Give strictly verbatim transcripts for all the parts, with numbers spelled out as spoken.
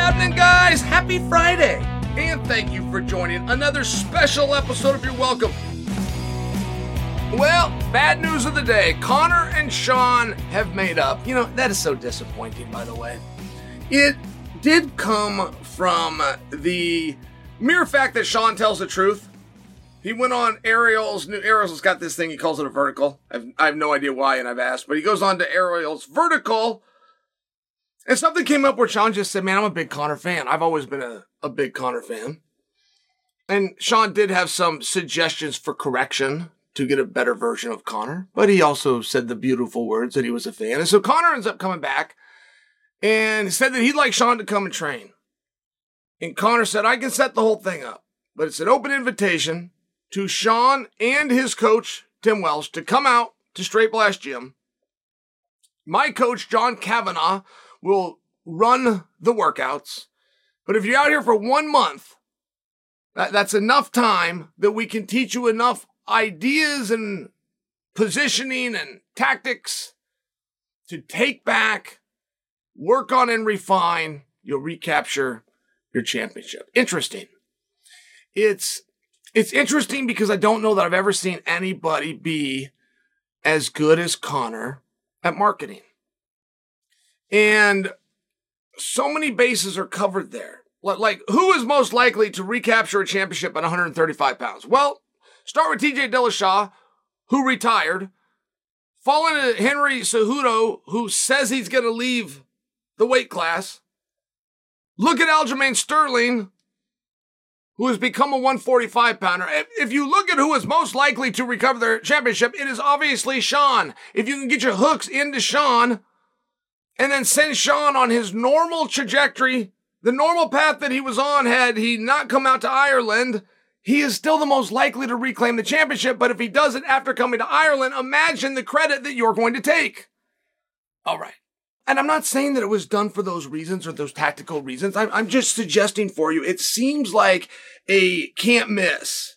happening, guys? Happy Friday! And thank you for joining another special episode of You're Welcome. Well, bad news of the day. Connor and Sean have made up. You know, that is so disappointing, by the way. It did come from the mere fact that Sean tells the truth. He went on Ariel's new, Ariel's got this thing, he calls it a vertical. I've, I have no idea why, and I've asked, but he goes on to Ariel's vertical, and something came up where Sean just said, man, I'm a big Connor fan. I've always been a, a big Connor fan. And Sean did have some suggestions for correction to get a better version of Connor, but he also said the beautiful words that he was a fan. And so Connor ends up coming back and said that he'd like Sean to come and train. And Connor said, I can set the whole thing up, but it's an open invitation to Sean and his coach, Tim Welsh, to come out to Straight Blast Gym. My coach, John Kavanaugh, will run the workouts. But if you're out here for one month, that, that's enough time that we can teach you enough ideas and positioning and tactics to take back, work on and refine. You'll recapture your championship. Interesting. It's It's interesting because I don't know that I've ever seen anybody be as good as Connor at marketing. And so many bases are covered there. Like, who is most likely to recapture a championship at one hundred thirty-five pounds? Well, start with T J Dillashaw, who retired. Fall into Henry Cejudo, who says he's going to leave the weight class. Look at Aljamain Sterling, who has become a one forty-five pounder. If you look at who is most likely to recover their championship, it is obviously Sean. If you can get your hooks into Sean and then send Sean on his normal trajectory, the normal path that he was on had he not come out to Ireland, he is still the most likely to reclaim the championship. But if he does it after coming to Ireland, imagine the credit that you're going to take. All right. And I'm not saying that it was done for those reasons or those tactical reasons. I'm, I'm just suggesting for you, it seems like a can't miss.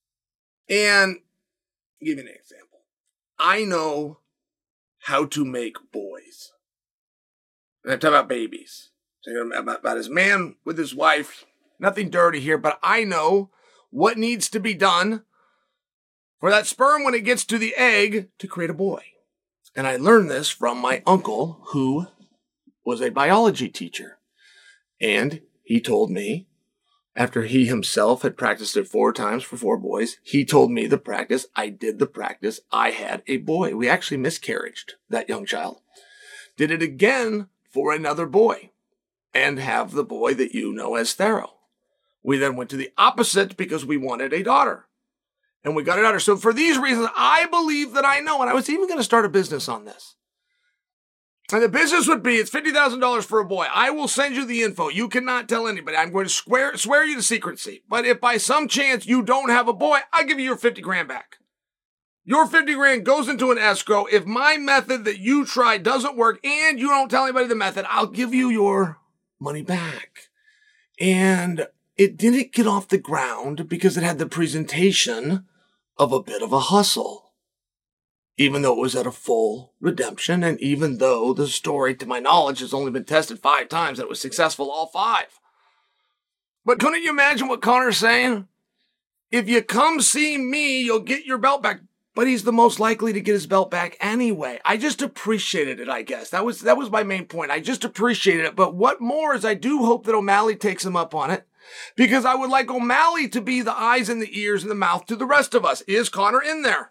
And I'll give you an example. I know how to make boys. And I'm talking about babies. So about, about his man with his wife. Nothing dirty here, but I know what needs to be done for that sperm when it gets to the egg to create a boy. And I learned this from my uncle, who was a biology teacher. And he told me, after he himself had practiced it four times for four boys, he told me the practice. I did the practice. I had a boy. We actually miscarried that young child. Did it again for another boy and have the boy that you know as Thero. We then went to the opposite because we wanted a daughter. And we got it out. So for these reasons, I believe that I know, and I was even going to start a business on this. And the business would be, it's fifty thousand dollars for a boy. I will send you the info. You cannot tell anybody. I'm going to swear, swear you to secrecy. But if by some chance you don't have a boy, I'll give you your fifty grand back. Your fifty grand goes into an escrow. If my method that you tried doesn't work and you don't tell anybody the method, I'll give you your money back. And it didn't get off the ground because it had the presentation of a bit of a hustle, even though it was at a full redemption, and even though the story, to my knowledge, has only been tested five times and it was successful all five. But couldn't you imagine what Connor's saying? If you come see me, you'll get your belt back. But he's the most likely to get his belt back anyway. I just appreciated it, I guess. That was that was my main point. I just appreciated it. But what more is I do hope that O'Malley takes him up on it, because I would like O'Malley to be the eyes and the ears and the mouth to the rest of us. Is Connor in there?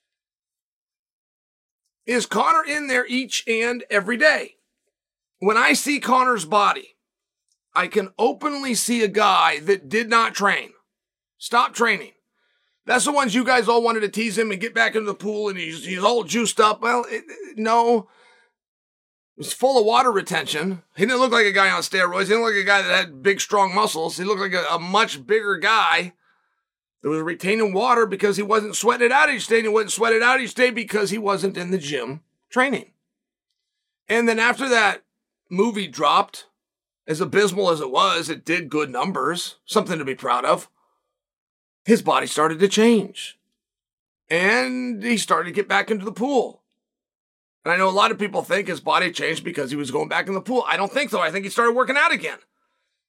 Is Connor in there each and every day? When I see Connor's body, I can openly see a guy that did not train. Stop training. That's the ones you guys all wanted to tease him and get back into the pool and he's, he's all juiced up. Well, it, it, no. It was full of water retention. He didn't look like a guy on steroids. He didn't look like a guy that had big, strong muscles. He looked like a, a much bigger guy that was retaining water because he wasn't sweating it out each day. And he wasn't sweating it out each day because he wasn't in the gym training. And then after that movie dropped, as abysmal as it was, it did good numbers, something to be proud of. His body started to change. And he started to get back into the pool. And I know a lot of people think his body changed because he was going back in the pool. I don't think so. I think he started working out again.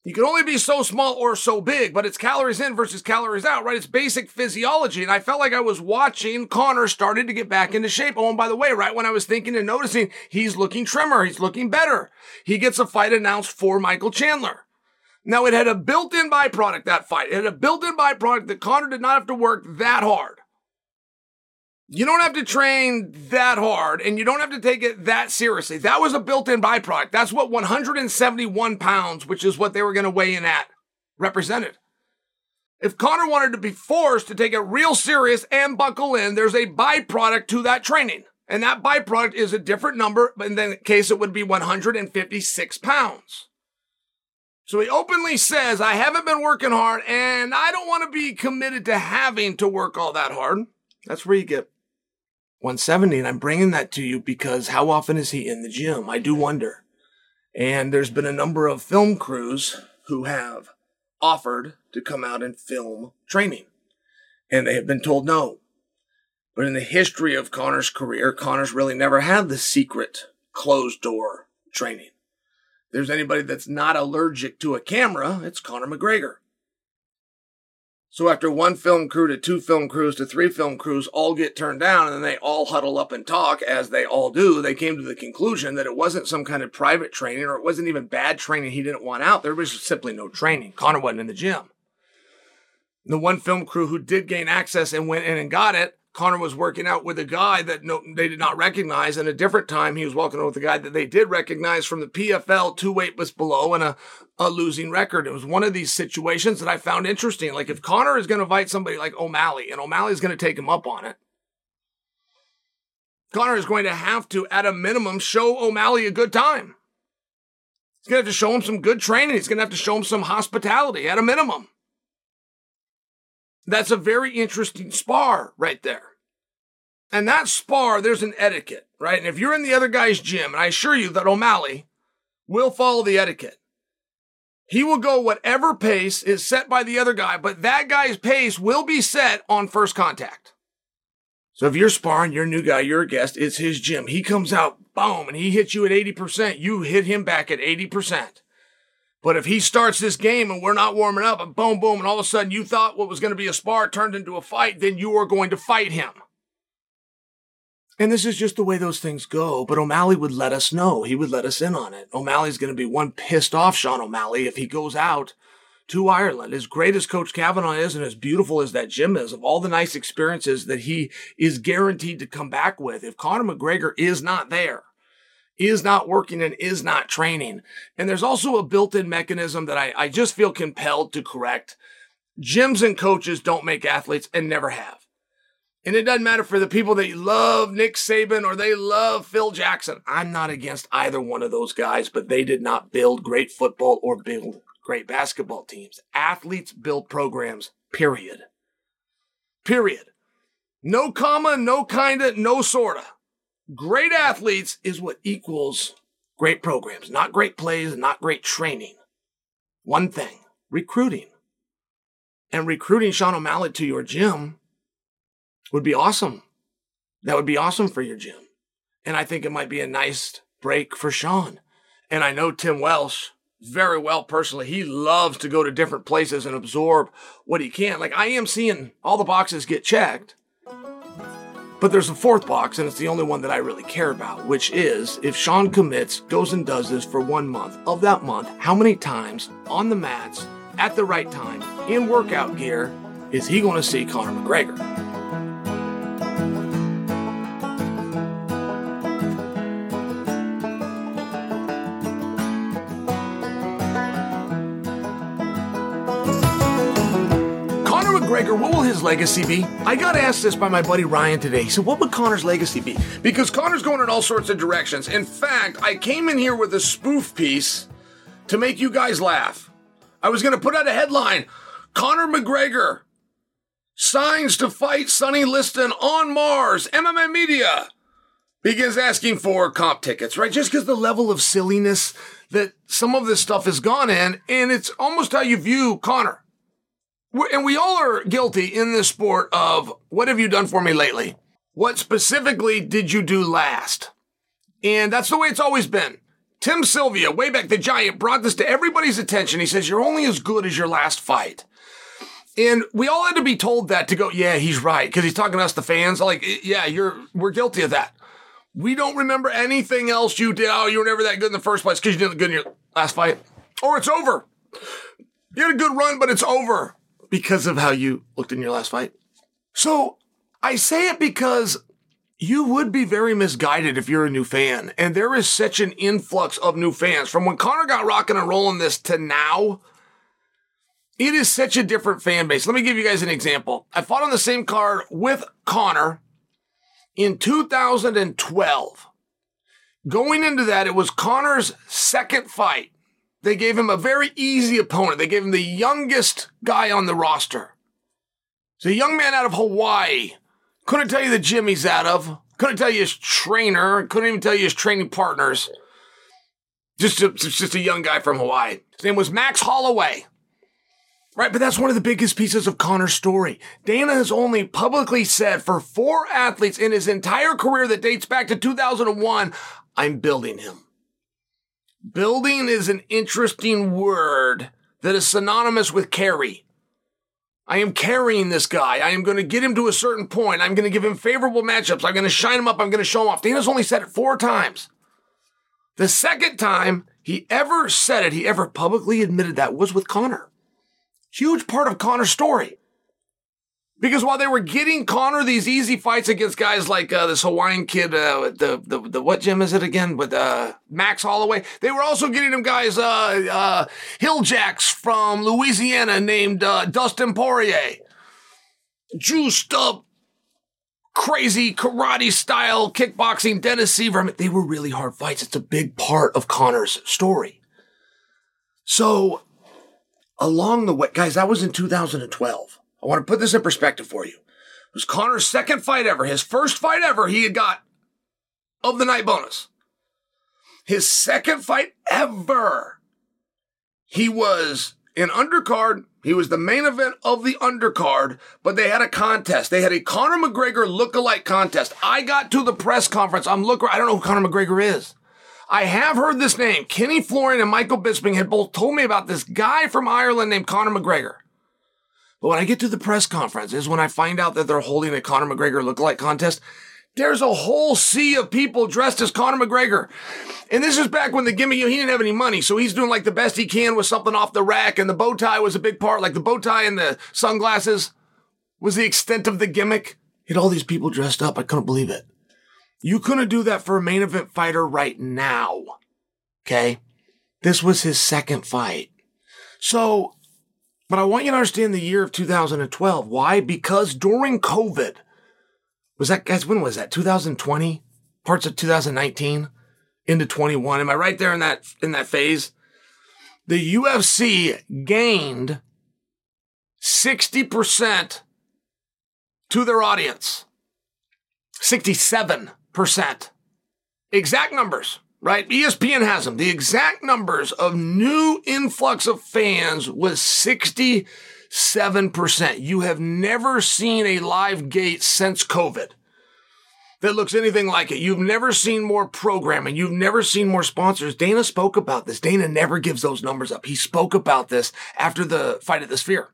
You can only be so small or so big, but it's calories in versus calories out, right? It's basic physiology. And I felt like I was watching Conor started to get back into shape. Oh, and by the way, right when I was thinking and noticing, he's looking trimmer. He's looking better. He gets a fight announced for Michael Chandler. Now, it had a built-in byproduct, that fight. It had a built-in byproduct that Conor did not have to work that hard. You don't have to train that hard, and you don't have to take it that seriously. That was a built-in byproduct. That's what one hundred seventy-one pounds, which is what they were going to weigh in at, represented. If Conor wanted to be forced to take it real serious and buckle in, there's a byproduct to that training. And that byproduct is a different number, but in that case, it would be one hundred fifty-six pounds. So he openly says, I haven't been working hard, and I don't want to be committed to having to work all that hard. That's where you get one seventy, and I'm bringing that to you because how often is he in the gym? I do wonder. And there's been a number of film crews who have offered to come out and film training, and they have been told no. But in the history of Conor's career, Conor's really never had the secret closed-door training. If there's anybody that's not allergic to a camera, it's Conor McGregor. So after one film crew to two film crews to three film crews all get turned down and then they all huddle up and talk, as they all do, they came to the conclusion that it wasn't some kind of private training or it wasn't even bad training he didn't want out. There was simply no training. Conor wasn't in the gym. The one film crew who did gain access and went in and got it, Conor was working out with a guy that no, they did not recognize. And a different time, he was walking out with a guy that they did recognize from the P F L, two weight was below, and a, a losing record. It was one of these situations that I found interesting. Like if Conor is going to fight somebody like O'Malley, and O'Malley is going to take him up on it, Conor is going to have to, at a minimum, show O'Malley a good time. He's going to have to show him some good training. He's going to have to show him some hospitality, at a minimum. That's a very interesting spar right there. And that spar, there's an etiquette, right? And if you're in the other guy's gym, and I assure you that O'Malley will follow the etiquette. He will go whatever pace is set by the other guy, but that guy's pace will be set on first contact. So if you're sparring, you're a new guy, you're a guest, it's his gym. He comes out, boom, and he hits you at eighty percent. You hit him back at eighty percent. But if he starts this game and we're not warming up and boom, boom, and all of a sudden you thought what was going to be a spar turned into a fight, then you are going to fight him. And this is just the way those things go. But O'Malley would let us know. He would let us in on it. O'Malley's going to be one pissed off Sean O'Malley if he goes out to Ireland. As great as Coach Kavanagh is and as beautiful as that gym is, of all the nice experiences that he is guaranteed to come back with, if Conor McGregor is not there, is not working and is not training. And there's also a built-in mechanism that I, I just feel compelled to correct. Gyms and coaches don't make athletes and never have. And it doesn't matter for the people that love Nick Saban or they love Phil Jackson. I'm not against either one of those guys, but they did not build great football or build great basketball teams. Athletes build programs, period. Period. No comma, no kinda, no sorta. Great athletes is what equals great programs, not great plays and not great training. One thing, recruiting. And recruiting Sean O'Malley to your gym would be awesome. That would be awesome for your gym. And I think it might be a nice break for Sean. And I know Tim Welsh very well personally. He loves to go to different places and absorb what he can. Like I am seeing all the boxes get checked. But there's a fourth box, and it's the only one that I really care about, which is if Sean commits, goes and does this for one month, of that month, how many times on the mats, at the right time, in workout gear, is he going to see Conor McGregor? McGregor, what will his legacy be? I got asked this by my buddy Ryan today. He said, what would Conor's legacy be? Because Conor's going in all sorts of directions. In fact, I came in here with a spoof piece to make you guys laugh. I was going to put out a headline, Conor McGregor signs to fight Sonny Liston on Mars. M M A Media begins asking for comp tickets, right? Just because the level of silliness that some of this stuff has gone in, and it's almost how you view Conor. And we all are guilty in this sport of, what have you done for me lately? What specifically did you do last? And that's the way it's always been. Tim Sylvia, way back the Giant, brought this to everybody's attention. He says, you're only as good as your last fight. And we all had to be told that to go, yeah, he's right. Because he's talking to us, the fans. Like, yeah, you're we're guilty of that. We don't remember anything else you did. Oh, you were never that good in the first place because you didn't look good in your last fight. Or it's over. You had a good run, but it's over because of how you looked in your last fight. So I say it because you would be very misguided if you're a new fan. And there is such an influx of new fans. From when Conor got rocking and rolling this to now, it is such a different fan base. Let me give you guys an example. I fought on the same card with Conor in two thousand twelve. Going into that, it was Conor's second fight. They gave him a very easy opponent. They gave him the youngest guy on the roster. It's a young man out of Hawaii. Couldn't tell you the gym he's out of. Couldn't tell you his trainer. Couldn't even tell you his training partners. Just a, just a young guy from Hawaii. His name was Max Holloway. Right, but that's one of the biggest pieces of Conor's story. Dana has only publicly said for four athletes in his entire career that dates back to two thousand one, I'm building him. Building is an interesting word that is synonymous with carry. I am carrying this guy. I am going to get him to a certain point. I'm going to give him favorable matchups. I'm going to shine him up. I'm going to show him off. Dana's only said it four times. The second time he ever said it, he ever publicly admitted that, was with Conor. Huge part of Conor's story. Because while they were getting Conor these easy fights against guys like uh, this Hawaiian kid, uh, the, the the what gym is it again? With uh, Max Holloway. They were also getting him guys, uh, uh, Hilljacks from Louisiana named uh, Dustin Poirier. Juiced up, crazy karate style kickboxing Dennis Seaver. I mean, they were really hard fights. It's a big part of Conor's story. So, along the way, guys, that was in two thousand twelve. I want to put this in perspective for you. It was Conor's second fight ever. His first fight ever he had got of the night bonus. His second fight ever. He was an undercard. He was the main event of the undercard, but they had a contest. They had a Conor McGregor lookalike contest. I got to the press conference. I'm looking. I don't know who Conor McGregor is. I have heard this name. Kenny Florian and Michael Bisping had both told me about this guy from Ireland named Conor McGregor. But when I get to the press conference is when I find out that they're holding a Conor McGregor lookalike contest. There's a whole sea of people dressed as Conor McGregor. And this is back when the gimmick, you know, he didn't have any money, so he's doing like the best he can with something off the rack, and the bow tie was a big part. Like the bow tie and the sunglasses was the extent of the gimmick. He had all these people dressed up. I couldn't believe it. You couldn't do that for a main event fighter right now. Okay? This was his second fight. So, but I want you to understand the year of two thousand twelve. Why? Because during COVID, was that, guys, when was that? two thousand twenty? Parts of two thousand nineteen into twenty-one. Am I right there in that, in that phase? The U F C gained sixty percent to their audience. sixty-seven percent. Exact numbers, right? E S P N has them. The exact numbers of new influx of fans was sixty-seven percent. You have never seen a live gate since COVID that looks anything like it. You've never seen more programming. You've never seen more sponsors. Dana spoke about this. Dana never gives those numbers up. He spoke about this after the Fight at the Sphere.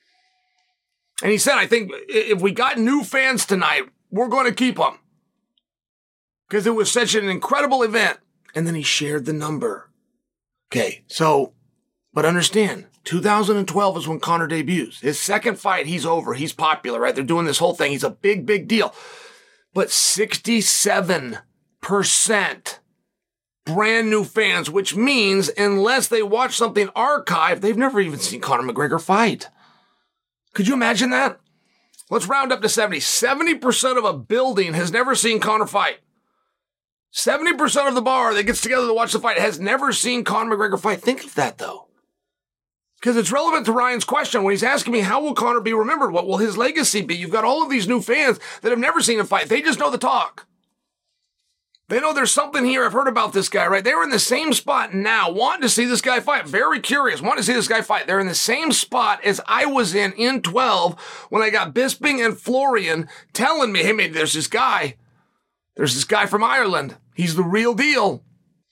And he said, I think if we got new fans tonight, we're going to keep them. Because it was such an incredible event. And then he shared the number. Okay, so, but understand, two thousand twelve is when Conor debuts. His second fight, he's over. He's popular, right? They're doing this whole thing. He's a big, big deal. But sixty-seven percent brand new fans, which means unless they watch something archived, they've never even seen Conor McGregor fight. Could you imagine that? Let's round up to seventy. seventy percent of a building has never seen Conor fight. seventy percent of the bar that gets together to watch the fight has never seen Conor McGregor fight. Think of that, though. Because it's relevant to Ryan's question when he's asking me, how will Conor be remembered? What will his legacy be? You've got all of these new fans that have never seen him fight. They just know the talk. They know there's something here. I've heard about this guy, right? They were in the same spot now, wanting to see this guy fight. Very curious, wanting to see this guy fight. They're in the same spot as I was in in twelve when I got Bisping and Florian telling me, hey, man, there's this guy. There's this guy from Ireland. He's the real deal.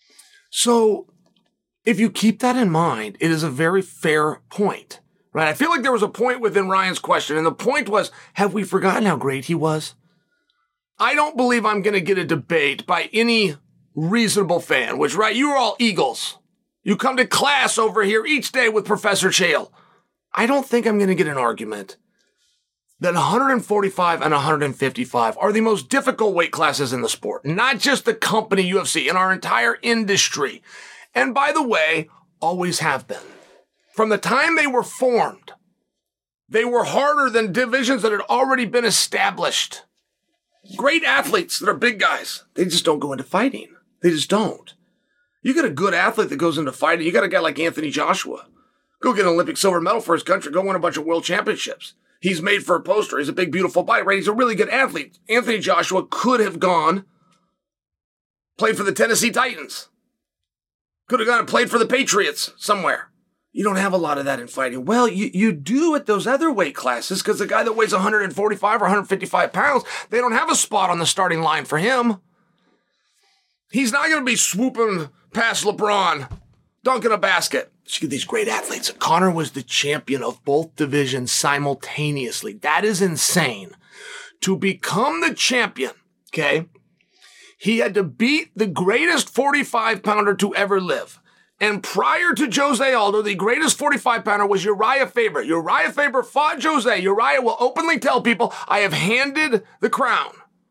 So if you keep that in mind, it is a very fair point, right? I feel like there was a point within Ryan's question, and the point was, have we forgotten how great he was? I don't believe I'm going to get a debate by any reasonable fan, which, right, you're all Eagles. You come to class over here each day with Professor Chael. I don't think I'm going to get an argument that one forty-five and one fifty-five are the most difficult weight classes in the sport, not just the company U F C, in our entire industry. And by the way, always have been. From the time they were formed, they were harder than divisions that had already been established. Great athletes that are big guys, they just don't go into fighting. They just don't. You get a good athlete that goes into fighting. You got a guy like Anthony Joshua. Go get an Olympic silver medal for his country. Go win a bunch of world championships. He's made for a poster. He's a big, beautiful body, right? He's a really good athlete. Anthony Joshua could have gone, played for the Tennessee Titans. Could have gone and played for the Patriots somewhere. You don't have a lot of that in fighting. Well, you, you do at those other weight classes, because the guy that weighs one forty-five or one fifty-five pounds, they don't have a spot on the starting line for him. He's not going to be swooping past LeBron, dunking a basket. Look at these great athletes. Conor was the champion of both divisions simultaneously. That is insane. To become the champion, okay, he had to beat the greatest forty-five pounder to ever live. And prior to Jose Aldo, the greatest forty-five pounder was Uriah Faber. Uriah Faber fought Jose. Uriah will openly tell people, I have handed the crown.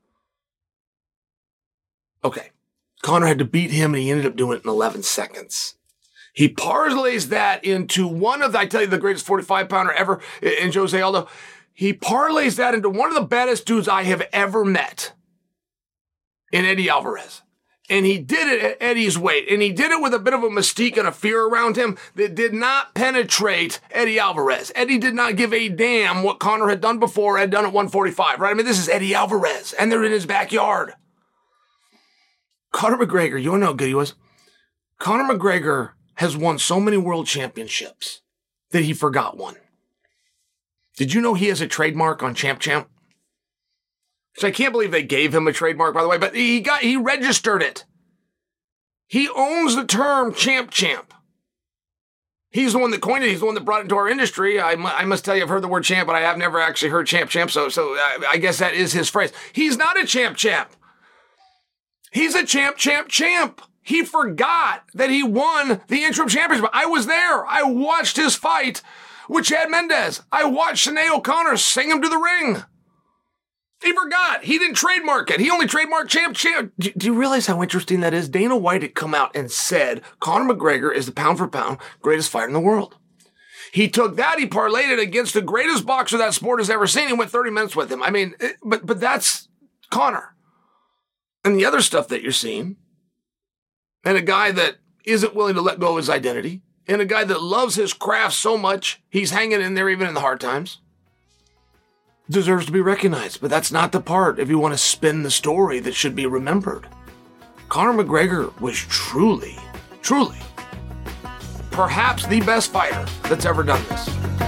Okay. Conor had to beat him, and he ended up doing it in eleven seconds. He parlays that into one of, the, I tell you, the greatest forty-five pounder ever in Jose Aldo. He parlays that into one of the baddest dudes I have ever met in Eddie Alvarez. And he did it at Eddie's weight. And he did it with a bit of a mystique and a fear around him that did not penetrate Eddie Alvarez. Eddie did not give a damn what Conor had done before, had done at one forty-five, right? I mean, this is Eddie Alvarez, and they're in his backyard. Conor McGregor, you know how good he was? Conor McGregor has won so many world championships that he forgot one. Did you know he has a trademark on Champ Champ? So I can't believe they gave him a trademark, by the way, but he got he registered it. He owns the term Champ Champ. He's the one that coined it. He's the one that brought it into our industry. I, I must tell you, I've heard the word champ, but I have never actually heard Champ Champ, so, so I, I guess that is his phrase. He's not a Champ Champ. He's a Champ Champ Champ. He forgot that he won the interim championship. I was there. I watched his fight with Chad Mendes. I watched Sinead O'Connor sing him to the ring. He forgot. He didn't trademark it. He only trademarked Champ Champ. Do, do you realize how interesting that is? Dana White had come out and said Conor McGregor is the pound for pound greatest fighter in the world. He took that, he parlayed it against the greatest boxer that sport has ever seen. He went thirty minutes with him. I mean, it, but but that's Conor. And the other stuff that you're seeing, and a guy that isn't willing to let go of his identity, and a guy that loves his craft so much, he's hanging in there even in the hard times, deserves to be recognized. But that's not the part, if you want to spin the story, that should be remembered. Conor McGregor was truly, truly, perhaps the best fighter that's ever done this.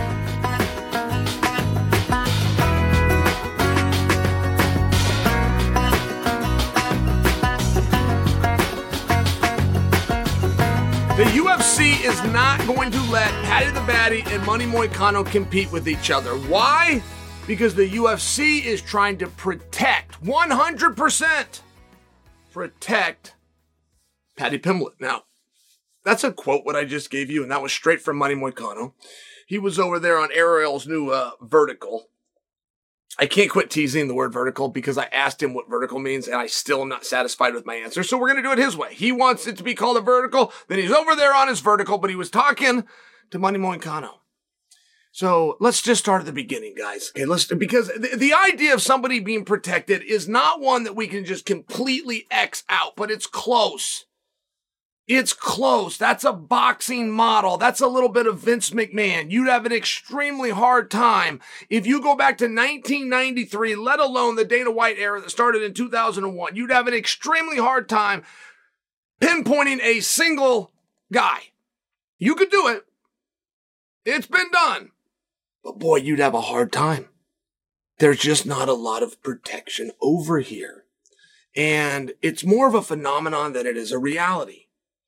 The U F C is not going to let Paddy the Baddy and Money Moicano compete with each other. Why? Because the U F C is trying to protect, one hundred percent protect Paddy Pimblett. Now, that's a quote what I just gave you, and that was straight from Money Moicano. He was over there on Ariel's new uh, Vertical. I can't quit teasing the word vertical because I asked him what vertical means, and I still am not satisfied with my answer. So we're going to do it his way. He wants it to be called a vertical. Then he's over there on his vertical, but he was talking to Money Moicano. So let's just start at the beginning, guys. Okay, let's because the, the idea of somebody being protected is not one that we can just completely X out, but it's close. It's close. That's a boxing model. That's a little bit of Vince McMahon. You'd have an extremely hard time if you go back to nineteen ninety-three, let alone the Dana White era that started in two thousand one. You'd have an extremely hard time pinpointing a single guy. You could do it. It's been done. But boy, you'd have a hard time. There's just not a lot of protection over here. And it's more of a phenomenon than it is a reality.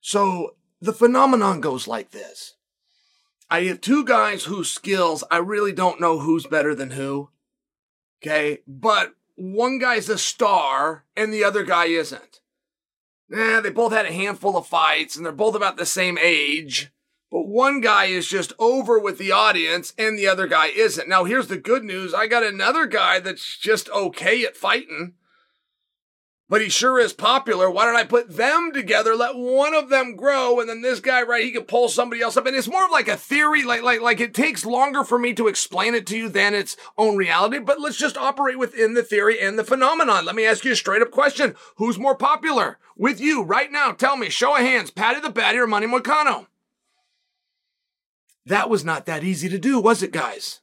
So the phenomenon goes like this. I have two guys whose skills, I really don't know who's better than who. Okay, but one guy's a star and the other guy isn't. Eh, they both had a handful of fights and they're both about the same age. But one guy is just over with the audience and the other guy isn't. Now, here's the good news. I got another guy that's just okay at fighting, but he sure is popular. Why don't I put them together, let one of them grow, and then this guy, right, he can pull somebody else up. And it's more of like a theory, like, like, like it takes longer for me to explain it to you than its own reality, but let's just operate within the theory and the phenomenon. Let me ask you a straight up question. Who's more popular with you right now? Tell me, show of hands, Paddy the Baddy or Money Moicano? That was not that easy to do, was it, guys?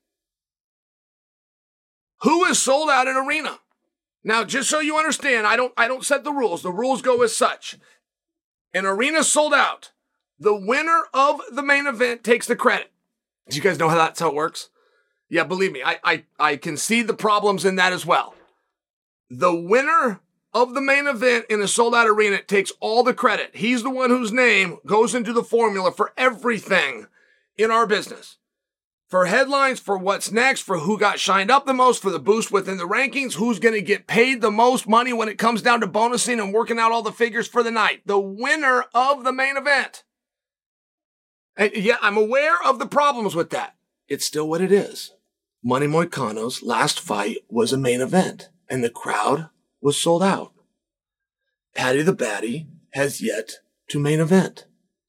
Who is sold out an arena? Now, just so you understand, I don't I don't set the rules. The rules go as such. An arena sold out. The winner of the main event takes the credit. Do you guys know how that's how it works? Yeah, believe me, I I, I can see the problems in that as well. The winner of the main event in a sold out arena takes all the credit. He's the one whose name goes into the formula for everything in our business. For headlines, for what's next, for who got shined up the most, for the boost within the rankings, who's going to get paid the most money when it comes down to bonusing and working out all the figures for the night. The winner of the main event. And yeah, I'm aware of the problems with that. It's still what it is. Money Moicano's last fight was a main event, and the crowd was sold out. Paddy the Baddy has yet to main event.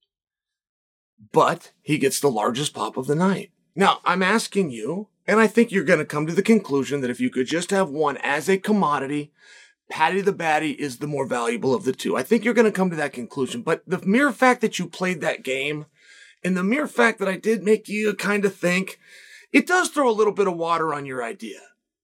But he gets the largest pop of the night. Now, I'm asking you, and I think you're going to come to the conclusion that if you could just have one as a commodity, Paddy the Baddy is the more valuable of the two. I think you're going to come to that conclusion. But the mere fact that you played that game, and the mere fact that I did make you kind of think, it does throw a little bit of water on your idea.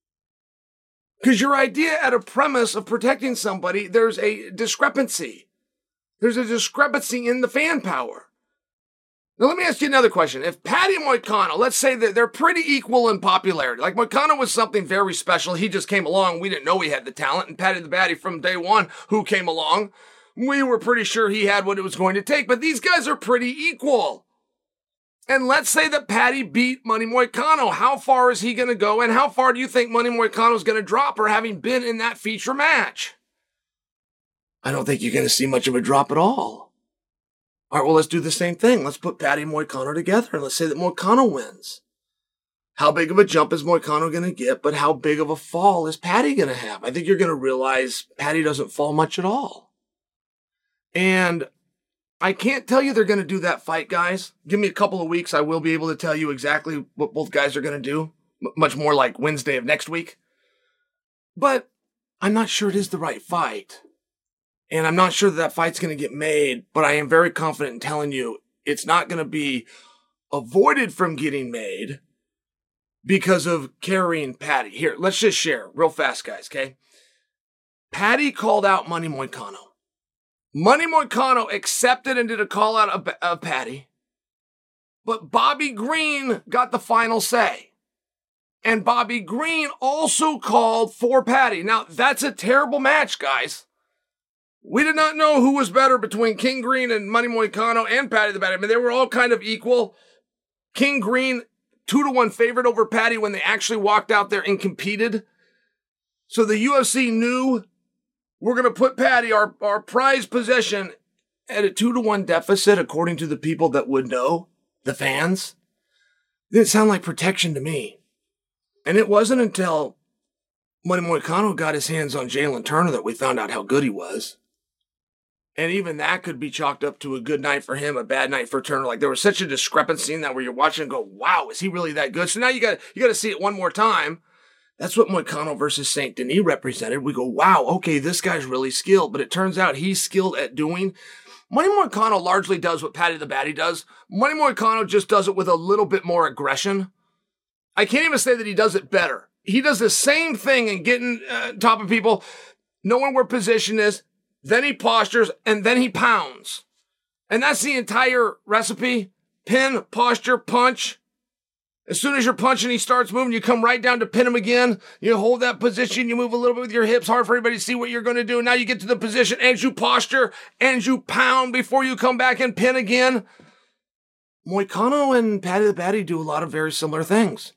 Because your idea at a premise of protecting somebody, there's a discrepancy. There's a discrepancy in the fan power. Now, let me ask you another question. If Paddy and Moicano, let's say that they're pretty equal in popularity. Like, Moicano was something very special. He just came along. We didn't know he had the talent. And Paddy the Baddy from day one, who came along, we were pretty sure he had what it was going to take. But these guys are pretty equal. And let's say that Paddy beat Money Moicano. How far is he going to go? And how far do you think Money Moicano is going to drop for having been in that feature match? I don't think you're going to see much of a drop at all. All right, well, let's do the same thing. Let's put Paddy and Moicano together, and let's say that Moicano wins. How big of a jump is Moicano going to get, but how big of a fall is Paddy going to have? I think you're going to realize Paddy doesn't fall much at all. And I can't tell you they're going to do that fight, guys. Give me a couple of weeks. I will be able to tell you exactly what both guys are going to do. M- much more like Wednesday of next week. But I'm not sure it is the right fight. And I'm not sure that that fight's going to get made, but I am very confident in telling you it's not going to be avoided from getting made because of carrying Paddy. Here, let's just share real fast, guys, okay? Paddy called out Money Moicano. Money Moicano accepted and did a call out of, of Paddy, but Bobby Green got the final say. And Bobby Green also called for Paddy. Now, that's a terrible match, guys. We did not know who was better between King Green and Money Moicano and Paddy the Baddy. I mean, they were all kind of equal. King Green, two to one favorite over Paddy when they actually walked out there and competed. So the U F C knew we're going to put Paddy, our, our prized possession, at a two to one deficit, according to the people that would know, the fans. It didn't sound like protection to me. And it wasn't until Money Moicano got his hands on Jalen Turner that we found out how good he was. And even that could be chalked up to a good night for him, a bad night for Turner. Like, there was such a discrepancy in that where you're watching and go, wow, is he really that good? So now you got you got to see it one more time. That's what Moicano versus Saint Denis represented. We go, wow, okay, this guy's really skilled. But it turns out he's skilled at doing. Money Moicano largely does what Paddy the Baddy does. Money Moicano just does it with a little bit more aggression. I can't even say that he does it better. He does the same thing in getting uh, top of people, knowing where position is. Then he postures, and then he pounds. And that's the entire recipe. Pin, posture, punch. As soon as you're punching, he starts moving. You come right down to pin him again. You hold that position. You move a little bit with your hips. Hard for everybody to see what you're going to do. Now you get to the position and you posture and you pound before you come back and pin again. Moicano and Paddy the Baddy do a lot of very similar things.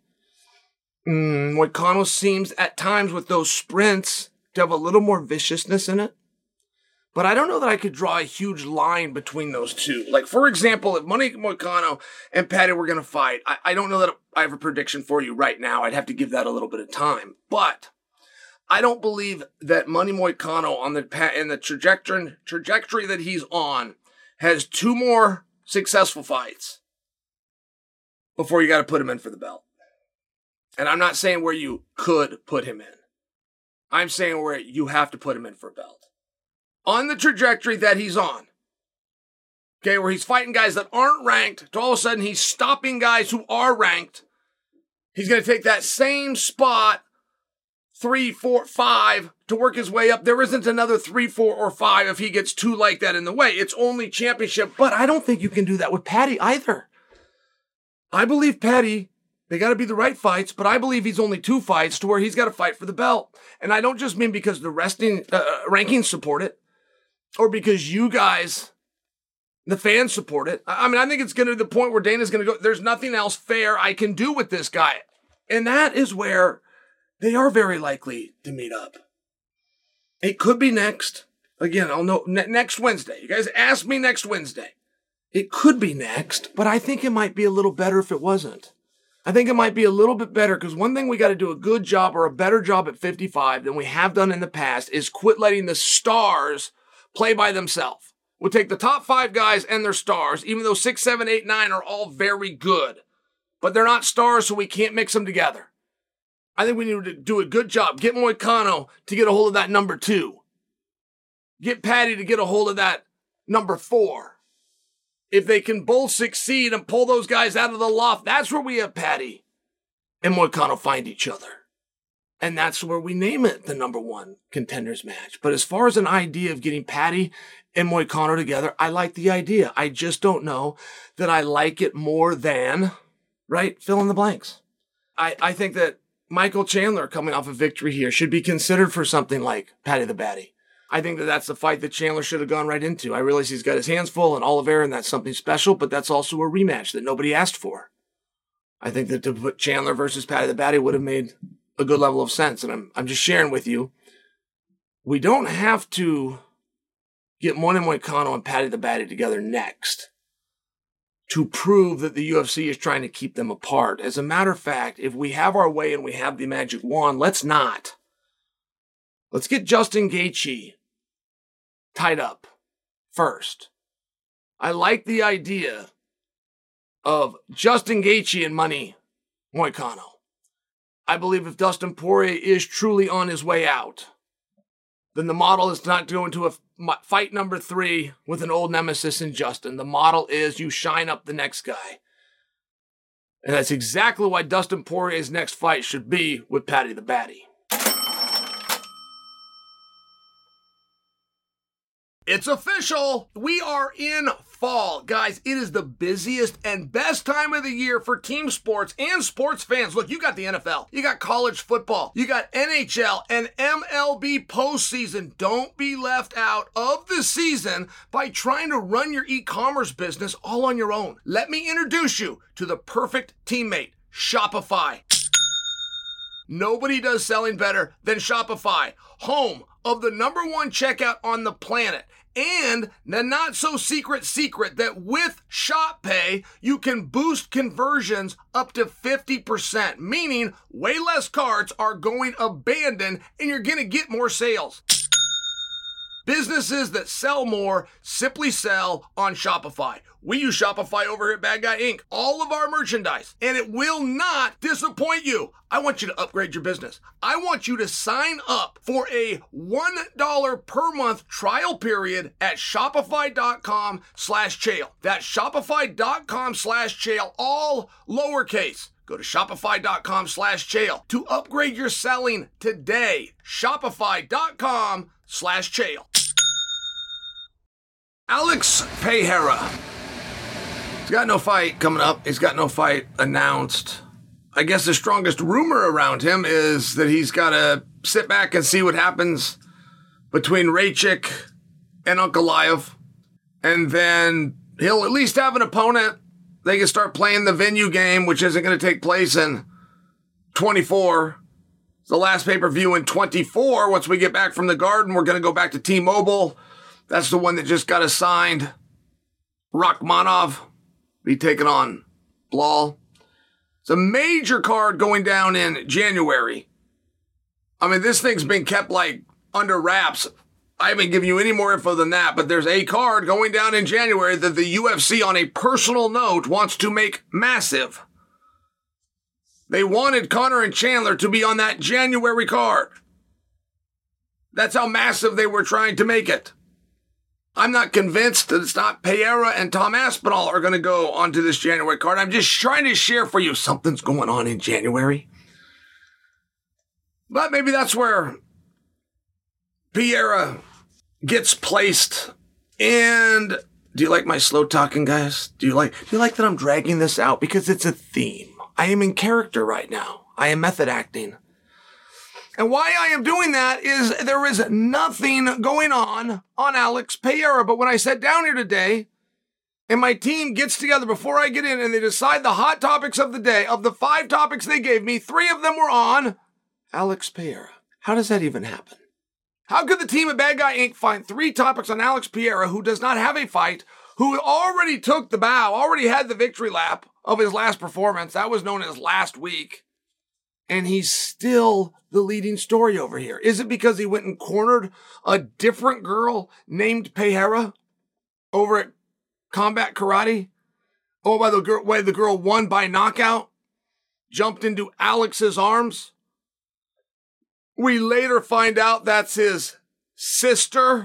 Mm, Moicano seems at times with those sprints to have a little more viciousness in it. But I don't know that I could draw a huge line between those two. Like, for example, if Money Moicano and Paddy were going to fight, I, I don't know that I have a prediction for you right now. I'd have to give that a little bit of time. But I don't believe that Money Moicano on the in the trajectory trajectory that he's on has two more successful fights before you got to put him in for the belt. And I'm not saying where you could put him in. I'm saying where you have to put him in for a belt. On the trajectory that he's on, okay, where he's fighting guys that aren't ranked, to all of a sudden he's stopping guys who are ranked. He's going to take that same spot, three, four, five, to work his way up. There isn't another three, four, or five if he gets two like that in the way. It's only championship, but I don't think you can do that with Paddy either. I believe Paddy, they got to be the right fights, but I believe he's only two fights to where he's got to fight for the belt. And I don't just mean because the resting uh, rankings support it, or because you guys, the fans, support it. I mean, I think it's going to the point where Dana's going to go, there's nothing else fair I can do with this guy. And that is where they are very likely to meet up. It could be next. Again, I'll know ne- next Wednesday. You guys ask me next Wednesday. It could be next, but I think it might be a little better if it wasn't. I think it might be a little bit better because one thing we got to do a good job or a better job at fifty-five than we have done in the past is quit letting the stars play by themselves. We'll take the top five guys and their stars, even though six, seven, eight, nine are all very good. But they're not stars, so we can't mix them together. I think we need to do a good job. Get Moicano to get a hold of that number two. Get Paddy to get a hold of that number four. If they can both succeed and pull those guys out of the loft, that's where we have Paddy and Moicano find each other. And that's where we name it the number one contenders match. But as far as an idea of getting Paddy and Moicano together, I like the idea. I just don't know that I like it more than, right, fill in the blanks. I, I think that Michael Chandler coming off a victory here should be considered for something like Paddy the Baddy. I think that that's the fight that Chandler should have gone right into. I realize he's got his hands full in Oliveira and that's something special, but that's also a rematch that nobody asked for. I think that to put Chandler versus Paddy the Baddy would have made a good level of sense. And I'm I'm just sharing with you, we don't have to get Money Moicano and Paddy the Baddy together next to prove that the U F C is trying to keep them apart. As a matter of fact, if we have our way and we have the magic wand, let's not. Let's get Justin Gaethje tied up first. I like the idea of Justin Gaethje and Money Moicano. I believe if Dustin Poirier is truly on his way out, then the model is not to go into a fight number three with an old nemesis in Justin. The model is you shine up the next guy. And that's exactly why Dustin Poirier's next fight should be with Paddy the Baddy. It's official. We are in fall. Guys, it is the busiest and best time of the year for team sports and sports fans. Look, you got the N F L. You got college football. You got N H L and M L B postseason. Don't be left out of the season by trying to run your e-commerce business all on your own. Let me introduce you to the perfect teammate, Shopify. Nobody does selling better than Shopify, home of the number one checkout on the planet. And the not so secret secret that with ShopPay, you can boost conversions up to fifty percent, meaning way less carts are going abandoned and you're going to get more sales. Businesses that sell more simply sell on Shopify. We use Shopify over here at Bad Guy Incorporated. All of our merchandise, and it will not disappoint you. I want you to upgrade your business. I want you to sign up for a one dollar per month trial period at shopify.com slash chael. That's shopify.com slash chael, all lowercase. Go to shopify.com slash chael to upgrade your selling today. Shopify.com slash chael. Alex Pereira. He's got no fight coming up. He's got no fight announced. I guess the strongest rumor around him is that he's got to sit back and see what happens between Raychik and Ankalaev. And then he'll at least have an opponent. They can start playing the venue game, which isn't going to take place in twenty-four. It's the last pay-per-view in twenty-four. Once we get back from the Garden, we're going to go back to T-Mobile. That's the one that just got assigned. Rachmanov be taking on Blal. It's a major card going down in January. I mean, this thing's been kept like under wraps. I haven't given you any more info than that, but there's a card going down in January that the U F C, on a personal note, wants to make massive. They wanted Conor and Chandler to be on that January card. That's how massive they were trying to make it. I'm not convinced that it's not Pereira and Tom Aspinall are going to go onto this January card. I'm just trying to share for you something's going on in January. But maybe that's where Pereira gets placed. And do you like my slow talking, guys? Do you like, do you like that I'm dragging this out? Because it's a theme. I am in character right now. I am method acting. And why I am doing that is there is nothing going on on Alex Pereira. But when I sat down here today and my team gets together before I get in and they decide the hot topics of the day, of the five topics they gave me, three of them were on Alex Pereira. How does that even happen? How could the team at Bad Guy Incorporated find three topics on Alex Pereira, who does not have a fight, who already took the bow, already had the victory lap of his last performance? That was known as last week. And he's still the leading story over here. Is it because he went and cornered a different girl named Pereira over at Combat Karate? Oh, by the way, the girl won by knockout, jumped into Alex's arms. We later find out that's his sister.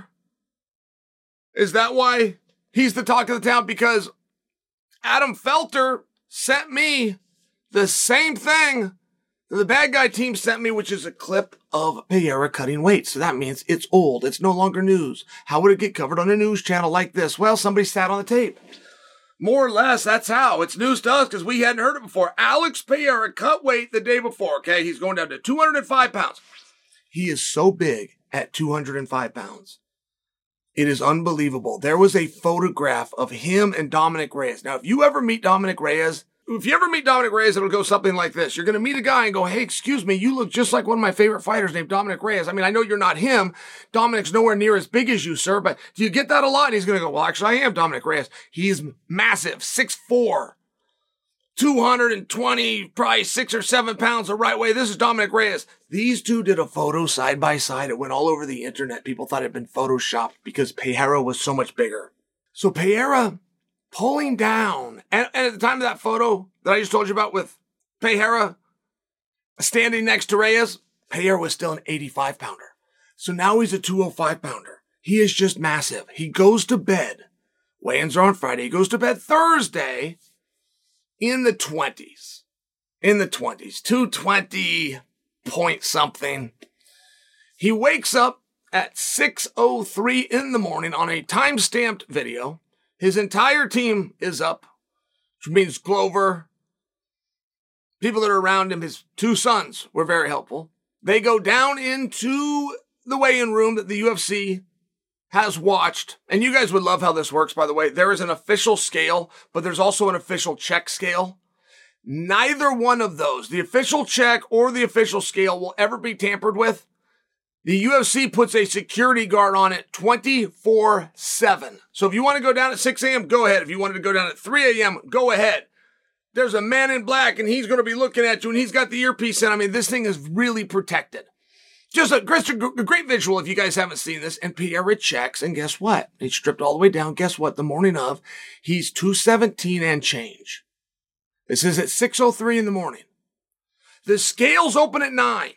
Is that why he's the talk of the town? Because Adam Felter sent me the same thing the Bad Guy team sent me, which is a clip of Pereira cutting weight. So that means it's old. It's no longer news. How would it get covered on a news channel like this? Well, somebody sat on the tape. More or less, that's how. It's news to us because we hadn't heard it before. Alex Pereira cut weight the day before, okay? He's going down to two hundred five pounds. He is so big at two hundred five pounds. It is unbelievable. There was a photograph of him and Dominic Reyes. Now, if you ever meet Dominic Reyes, If you ever meet Dominic Reyes, it'll go something like this. You're going to meet a guy and go, hey, excuse me, you look just like one of my favorite fighters named Dominic Reyes. I mean, I know you're not him. Dominic's nowhere near as big as you, sir, but do you get that a lot? And he's going to go, well, actually, I am Dominic Reyes. He's massive, six foot four, two hundred twenty, probably six or seven pounds the right way. This is Dominic Reyes. These two did a photo side by side. It went all over the internet. People thought it had been photoshopped because Pereira was so much bigger. So Pereira pulling down, and, and at the time of that photo that I just told you about with Pereira standing next to Reyes, Pereira was still an eighty-five pounder. So now he's a two oh five pounder. He is just massive. He goes to bed. Weigh-ins are on Friday. He goes to bed Thursday in the twenties. In the twenties. two twenty point something. He wakes up at six oh three in the morning on a time-stamped video. His entire team is up, which means Glover, people that are around him, his two sons were very helpful. They go down into the weigh-in room that the U F C has watched. And you guys would love how this works, by the way. There is an official scale, but there's also an official check scale. Neither one of those, the official check or the official scale, will ever be tampered with. The U F C puts a security guard on it twenty-four seven. So if you want to go down at six a.m., go ahead. If you wanted to go down at three a.m., go ahead. There's a man in black, and he's going to be looking at you, and he's got the earpiece in. I mean, this thing is really protected. Just a great, a great visual if you guys haven't seen this. And Pereira checks, and guess what? He's stripped all the way down. Guess what? The morning of, he's two seventeen and change. This is at six oh three in the morning. The scales open at nine.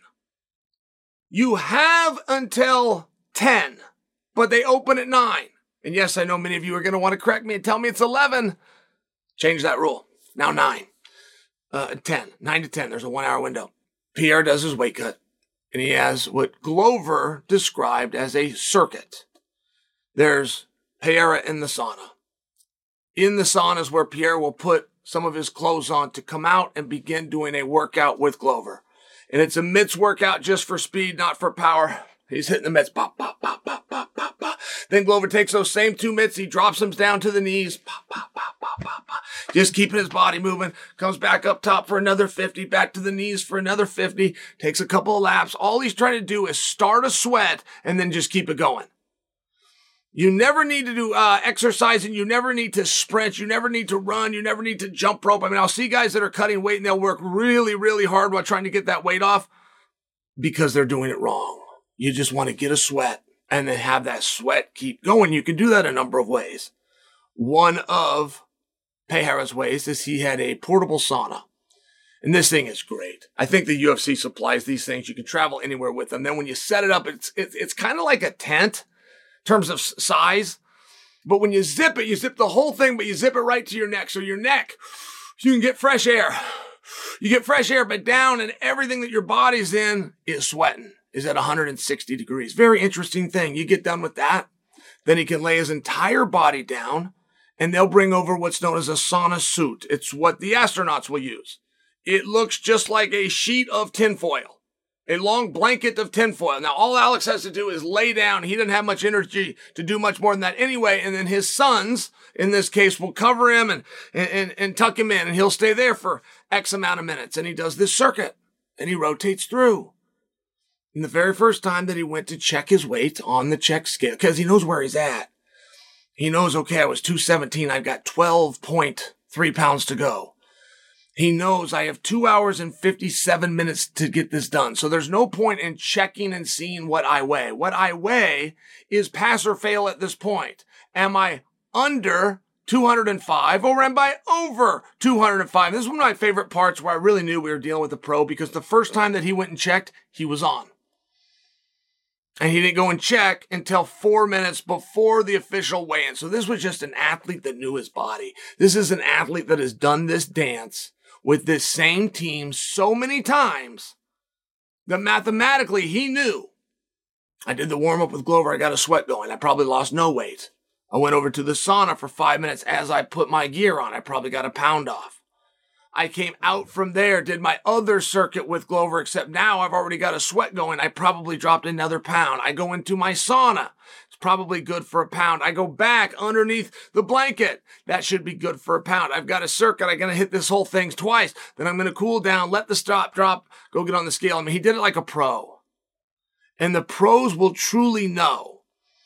You have until ten, but they open at nine. And yes, I know many of you are going to want to correct me and tell me it's eleven. Change that rule. Now nine. Uh, ten. nine to ten. There's a one-hour window. Pierre does his weight cut, and he has what Glover described as a circuit. There's Pereira in the sauna. In the sauna is where Pierre will put some of his clothes on to come out and begin doing a workout with Glover. And it's a mitts workout just for speed, not for power. He's hitting the mitts. Pop, pop, pop, pop, pop, pop, pop. Then Glover takes those same two mitts. He drops them down to the knees. Pop, pop, pop, pop, pop, pop. Just keeping his body moving. Comes back up top for another fifty. Back to the knees for another fifty. Takes a couple of laps. All he's trying to do is start a sweat and then just keep it going. You never need to do uh, exercising. You never need to sprint. You never need to run. You never need to jump rope. I mean, I'll see guys that are cutting weight and they'll work really, really hard while trying to get that weight off because they're doing it wrong. You just want to get a sweat and then have that sweat keep going. You can do that a number of ways. One of Pereira's ways is he had a portable sauna. And this thing is great. I think the U F C supplies these things. You can travel anywhere with them. Then when you set it up, it's it's, it's kind of like a tent in terms of size. But when you zip it, you zip the whole thing, but you zip it right to your neck. So your neck, you can get fresh air. You get fresh air, but down, and everything that your body's in is sweating, is at one hundred sixty degrees. Very interesting thing. You get done with that, then he can lay his entire body down, and they'll bring over what's known as a sauna suit. It's what the astronauts will use. It looks just like a sheet of tinfoil. A long blanket of tinfoil. Now, all Alex has to do is lay down. He doesn't have much energy to do much more than that anyway. And then his sons, in this case, will cover him and, and, and tuck him in. And he'll stay there for X amount of minutes. And he does this circuit. And he rotates through. And the very first time that he went to check his weight on the check scale, because he knows where he's at. He knows, okay, I was two seventeen. I've got twelve point three pounds to go. He knows I have two hours and fifty-seven minutes to get this done. So there's no point in checking and seeing what I weigh. What I weigh is pass or fail at this point. Am I under two hundred five or am I over two hundred five? This is one of my favorite parts where I really knew we were dealing with a pro because the first time that he went and checked, he was on. And he didn't go and check until four minutes before the official weigh-in. So this was just an athlete that knew his body. This is an athlete that has done this dance with this same team so many times that mathematically he knew. I did the warm-up with Glover. I got a sweat going. I probably lost no weight. I went over to the sauna for five minutes as I put my gear on. I probably got a pound off. I came out from there, did my other circuit with Glover, except now I've already got a sweat going. I probably dropped another pound. I go into my sauna. It's probably good for a pound. I go back underneath the blanket. That should be good for a pound. I've got a circuit. I'm going to hit this whole thing twice. Then I'm going to cool down, let the stop drop, go get on the scale. I mean, he did it like a pro. And the pros will truly know.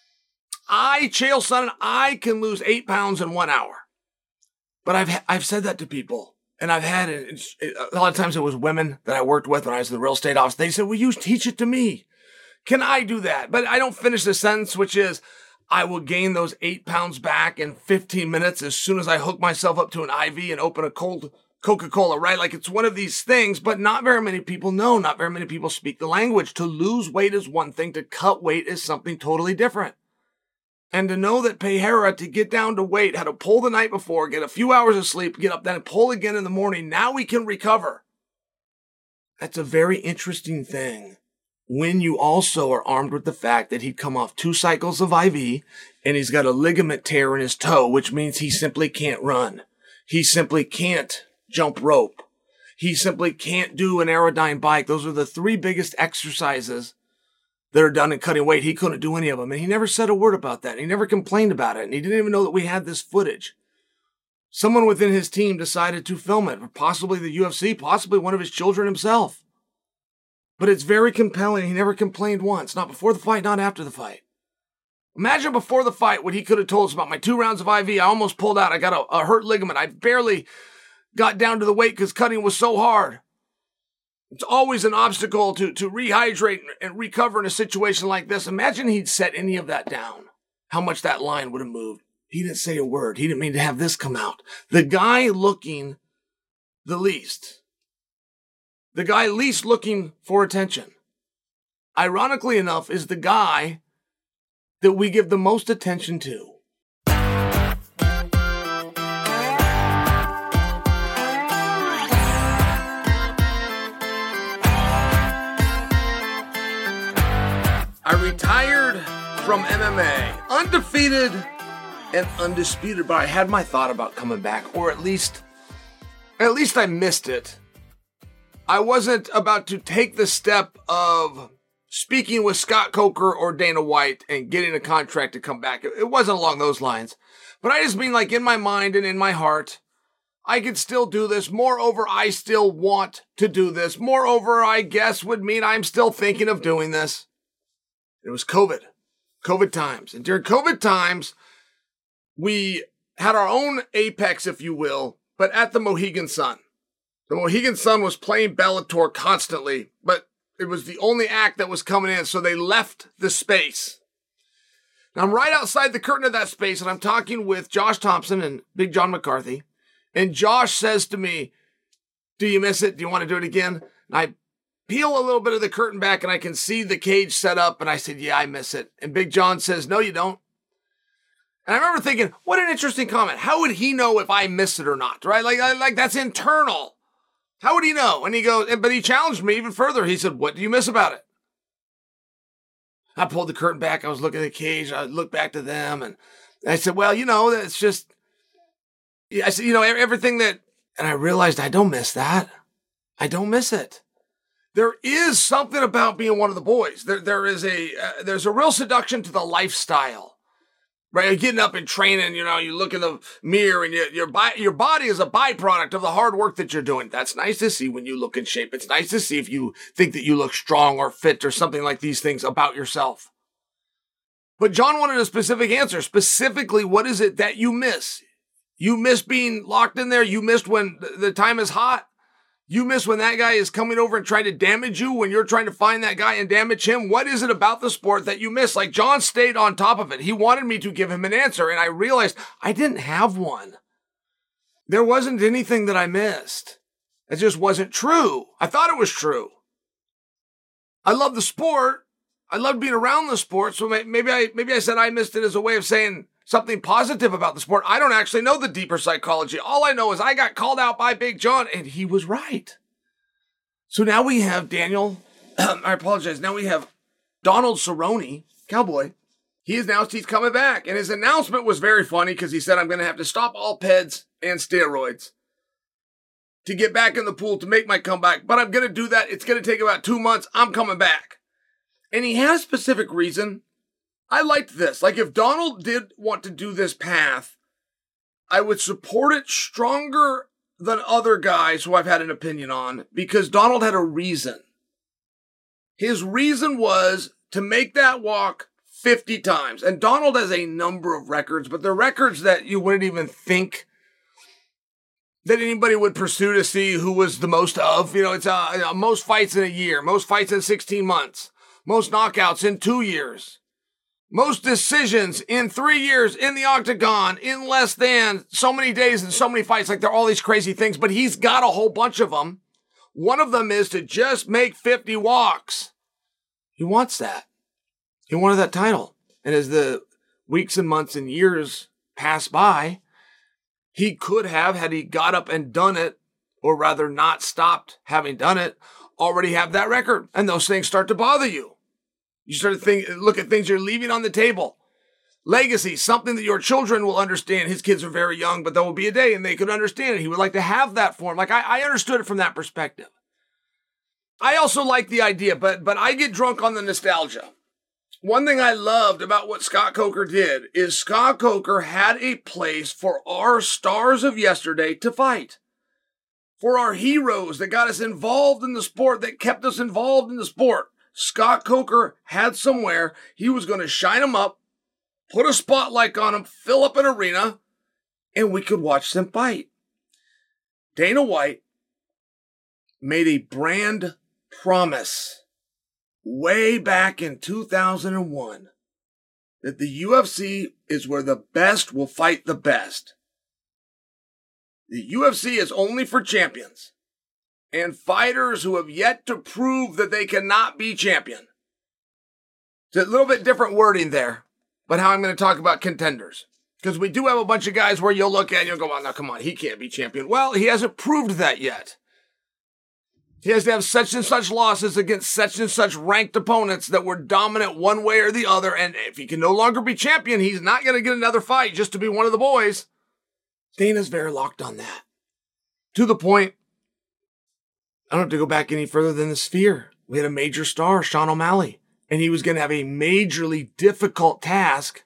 I, Chael Sonnen, I can lose eight pounds in one hour. But I've I've said that to people. And I've had it, a lot of times it was women that I worked with when I was in the real estate office. They said, well, you teach it to me. Can I do that? But I don't finish the sentence, which is, I will gain those eight pounds back in fifteen minutes as soon as I hook myself up to an I V and open a cold Coca-Cola, right? Like it's one of these things, but not very many people know. Not very many people speak the language. To lose weight is one thing. To cut weight is something totally different. And to know that Pereira, to get down to weight, had to pull the night before, get a few hours of sleep, get up, then pull again in the morning. Now we can recover. That's a very interesting thing. When you also are armed with the fact that he'd come off two cycles of I V and he's got a ligament tear in his toe, which means he simply can't run. He simply can't jump rope. He simply can't do an Aerodyne bike. Those are the three biggest exercises that are done in cutting weight. He couldn't do any of them. And he never said a word about that. He never complained about it. And he didn't even know that we had this footage. Someone within his team decided to film it. Possibly the U F C, possibly one of his children himself. But it's very compelling. He never complained once. Not before the fight, not after the fight. Imagine before the fight what he could have told us about my two rounds of I V. I almost pulled out. I got a, a hurt ligament. I barely got down to the weight because cutting was so hard. It's always an obstacle to, to rehydrate and recover in a situation like this. Imagine he'd set any of that down. How much that line would have moved. He didn't say a word. He didn't mean to have this come out. The guy looking the least. The guy least looking for attention. Ironically enough, is the guy that we give the most attention to. I retired from M M A, undefeated and undisputed, but I had my thought about coming back, or at least At least I missed it. I wasn't about to take the step of speaking with Scott Coker or Dana White and getting a contract to come back. It wasn't along those lines. But I just mean, like, in my mind and in my heart, I could still do this. Moreover, I still want to do this. Moreover, I guess would mean I'm still thinking of doing this. It was COVID. COVID times. And during COVID times, we had our own apex, if you will, but at the Mohegan Sun. The Mohegan Sun was playing Bellator constantly, but it was the only act that was coming in, so they left the space. Now, I'm right outside the curtain of that space, and I'm talking with Josh Thompson and Big John McCarthy, and Josh says to me, do you miss it? Do you want to do it again? And I peel a little bit of the curtain back, and I can see the cage set up, and I said, yeah, I miss it. And Big John says, no, you don't. And I remember thinking, what an interesting comment. How would he know if I miss it or not, right? Like, like that's internal. How would he know? And he goes, but he challenged me even further. He said, what do you miss about it? I pulled the curtain back. I was looking at the cage. I looked back to them. And I said, well, you know, it's just, I said, you know, everything that, and I realized I don't miss that. I don't miss it. There is something about being one of the boys. There, there is a, uh, there's a real seduction to the lifestyle. Right, you're getting up and training, you know, you look in the mirror and you, your, your body is a byproduct of the hard work that you're doing. That's nice to see when you look in shape. It's nice to see if you think that you look strong or fit or something like these things about yourself. But John wanted a specific answer. Specifically, what is it that you miss? You miss being locked in there. You missed when the time is hot. You miss when that guy is coming over and trying to damage you, when you're trying to find that guy and damage him. What is it about the sport that you miss? Like, John stayed on top of it. He wanted me to give him an answer, and I realized I didn't have one. There wasn't anything that I missed. It just wasn't true. I thought it was true. I love the sport. I love being around the sport, so maybe I maybe I said I missed it as a way of saying something positive about the sport. I don't actually know the deeper psychology. All I know is I got called out by Big John, and he was right. So now we have Daniel, I apologize, now we have Donald Cerrone, Cowboy. He announced he's coming back, and his announcement was very funny because he said, I'm going to have to stop all peds and steroids to get back in the pool to make my comeback, but I'm going to do that. It's going to take about two months. I'm coming back. And he had a specific reason. I liked this. Like, if Donald did want to do this path, I would support it stronger than other guys who I've had an opinion on, because Donald had a reason. His reason was to make that walk fifty times. And Donald has a number of records, but they're records that you wouldn't even think that anybody would pursue to see who was the most of. You know, it's uh, most fights in a year, most fights in sixteen months, most knockouts in two years. Most decisions in three years in the octagon in less than so many days and so many fights. Like, there are all these crazy things, but he's got a whole bunch of them. One of them is to just make fifty walks. He wants that. He wanted that title. And as the weeks and months and years pass by, he could have, had he got up and done it, or rather not stopped having done it, already have that record. And those things start to bother you. You start to think, look at things you're leaving on the table. Legacy, something that your children will understand. His kids are very young, but there will be a day and they could understand it. He would like to have that for him. Like, I, I understood it from that perspective. I also like the idea, but but I get drunk on the nostalgia. One thing I loved about what Scott Coker did is Scott Coker had a place for our stars of yesterday to fight. For our heroes that got us involved in the sport, that kept us involved in the sport. Scott Coker had somewhere he was going to shine them up, put a spotlight on them, fill up an arena, and we could watch them fight. Dana White made a brand promise way back in two thousand one that the U F C is where the best will fight the best. The U F C is only for champions and fighters who have yet to prove that they cannot be champion. It's a little bit different wording there, but how I'm going to talk about contenders. Because we do have a bunch of guys where you'll look at and you'll go, well, no, come on, he can't be champion. Well, he hasn't proved that yet. He has to have such and such losses against such and such ranked opponents that were dominant one way or the other. And if he can no longer be champion, he's not going to get another fight just to be one of the boys. Dana's very locked on that. To the point, I don't have to go back any further than the Sphere. We had a major star, Sean O'Malley, and he was going to have a majorly difficult task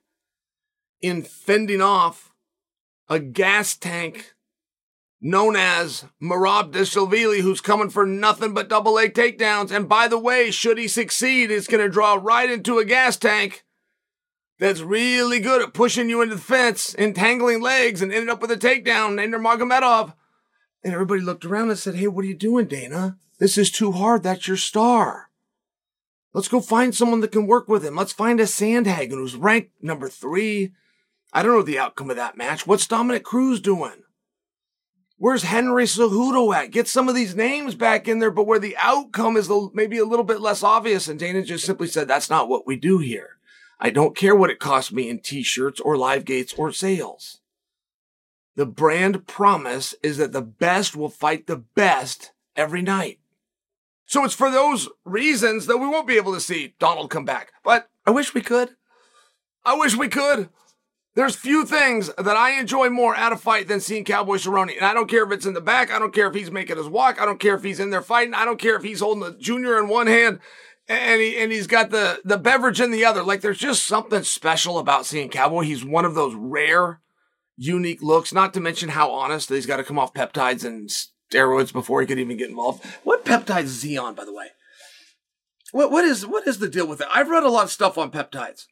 in fending off a gas tank known as Merab Dvalishvili, who's coming for nothing but double leg takedowns. And by the way, should he succeed, it's going to draw right into a gas tank that's really good at pushing you into the fence, entangling legs, and ended up with a takedown named Nurmagomedov. And everybody looked around and said, hey, what are you doing, Dana? This is too hard. That's your star. Let's go find someone that can work with him. Let's find a Sandhagen who's ranked number three. I don't know the outcome of that match. What's Dominic Cruz doing? Where's Henry Cejudo at? Get some of these names back in there, but where the outcome is maybe a little bit less obvious. And Dana just simply said, that's not what we do here. I don't care what it costs me in t-shirts or live gates or sales. The brand promise is that the best will fight the best every night. So it's for those reasons that we won't be able to see Donald come back. But I wish we could. I wish we could. There's few things that I enjoy more at a fight than seeing Cowboy Cerrone. And I don't care if it's in the back. I don't care if he's making his walk. I don't care if he's in there fighting. I don't care if he's holding the junior in one hand and he and he's got the, the beverage in the other. Like, there's just something special about seeing Cowboy. He's one of those rare, unique looks, not to mention how honest that he's got to come off peptides and steroids before he could even get involved. What peptides is he on, by the way? What what is what is the deal with it? I've read a lot of stuff on peptides.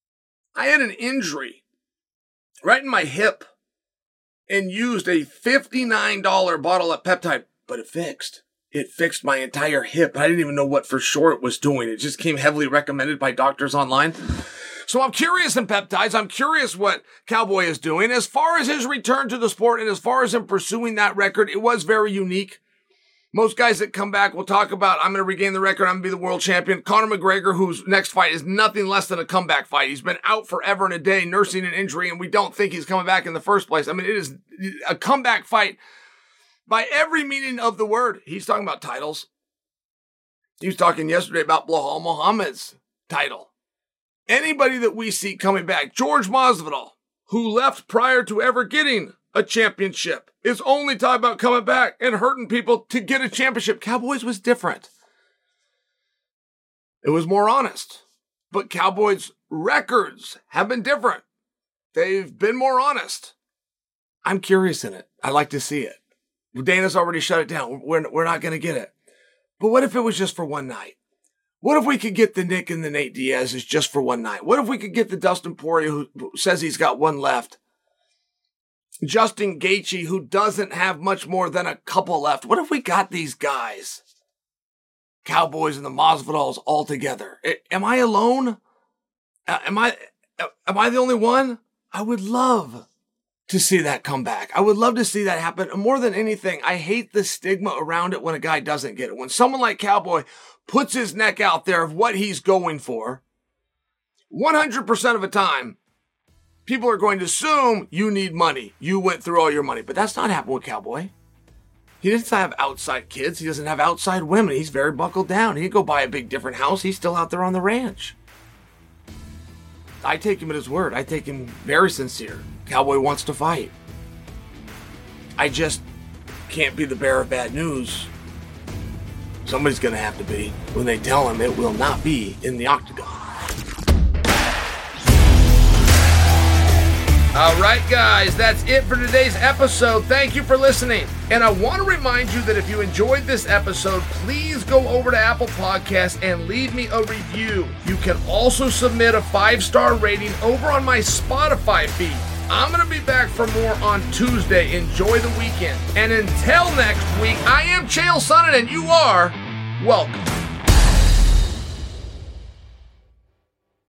I had an injury right in my hip and used a fifty-nine dollars bottle of peptide, but it fixed. It fixed my entire hip. I didn't even know what for sure it was doing. It just came heavily recommended by doctors online. So I'm curious in peptides. I'm curious what Cowboy is doing. As far as his return to the sport and as far as him pursuing that record, it was very unique. Most guys that come back will talk about, I'm going to regain the record, I'm going to be the world champion. Conor McGregor, whose next fight is nothing less than a comeback fight. He's been out forever and a day nursing an injury, and we don't think he's coming back in the first place. I mean, it is a comeback fight by every meaning of the word. He's talking about titles. He was talking yesterday about Belal Muhammad's title. Anybody that we see coming back, George Masvidal, who left prior to ever getting a championship, is only talking about coming back and hurting people to get a championship. Cowboys was different. It was more honest. But Cowboys' records have been different. They've been more honest. I'm curious in it. I like to see it. Dana's already shut it down. We're, we're not going to get it. But what if it was just for one night? What if we could get the Nick and the Nate Diaz's just for one night? What if we could get the Dustin Poirier who says he's got one left? Justin Gaethje, who doesn't have much more than a couple left. What if we got these guys, Cowboys and the Masvidals, all together? Am I alone? Am I am I the only one? I would love to see that come back. I would love to see that happen. And more than anything, I hate the stigma around it when a guy doesn't get it. When someone like Cowboy puts his neck out there of what he's going for, one hundred percent of the time, people are going to assume you need money. You went through all your money. But that's not happening with Cowboy. He doesn't have outside kids. He doesn't have outside women. He's very buckled down. He didn't go buy a big different house. He's still out there on the ranch. I take him at his word. I take him very sincere. Cowboy wants to fight. I just can't be the bearer of bad news. Somebody's going to have to be when they tell him it will not be in the octagon. All right, guys, that's it for today's episode. Thank you for listening. And I want to remind you that if you enjoyed this episode, please go over to Apple Podcasts and leave me a review. You can also submit a five-star rating over on my Spotify feed. I'm going to be back for more on Tuesday. Enjoy the weekend. And until next week, I am Chael Sonnen, and you are welcome.